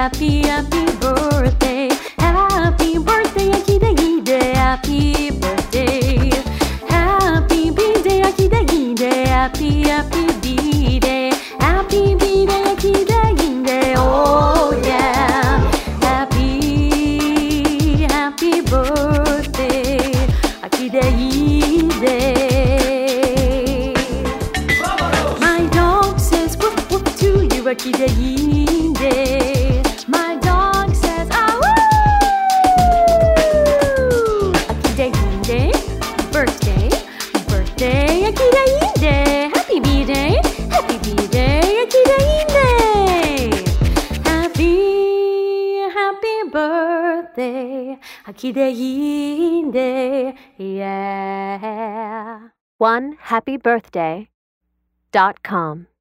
happy, happy birthday. Happy birthday, 秋でいいで Happy birthday. Happy birthday, 秋でいいで Happy, happy birthday. Happy birthday, 秋でいいで Oh yeah. Happy, happy birthday. 秋でいいでMy dog says woof woof to you 秋でいいで My dog says ah woo 秋でいいで Birthday Birthday 秋でいいで Happy birthday Happy birthday 秋でいいで Happy Happy birthday 秋でいいで Yeah onehappybirthday.com